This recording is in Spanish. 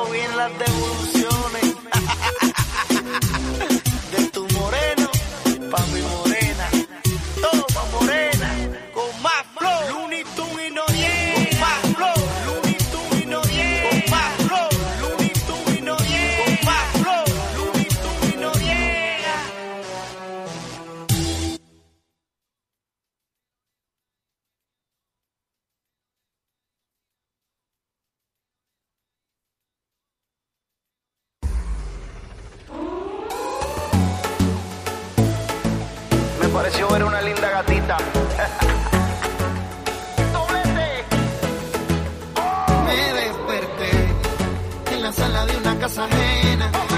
bien las devoluciones de tu moreno pa' mi morena. Todo pa' morena, con más flow. Looney Tunes y Noriega. Con más flow. Looney Tunes y Noriega. Con más flow. Looney Tunes y Noriega. Con más flow. Looney Tunes y Noriega. Me pareció ver una linda gatita. ¡Doblete! Me desperté en la sala de una casa ajena.